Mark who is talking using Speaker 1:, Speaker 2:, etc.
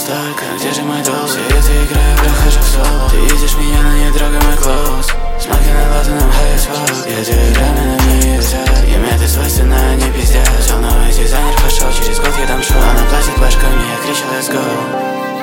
Speaker 1: жестоко. Где же мой долг? Все это играю, прохожу в соло. Ты видишь меня, но не трогай мой close. Смоки на латаном high as fuck. Я делаю граммы, но мне везет. Им это свойственно, они пиздят. Взял новый дизайнер, пошел, через год я дам шоу. Она платит башкой, мне я кричу let's go.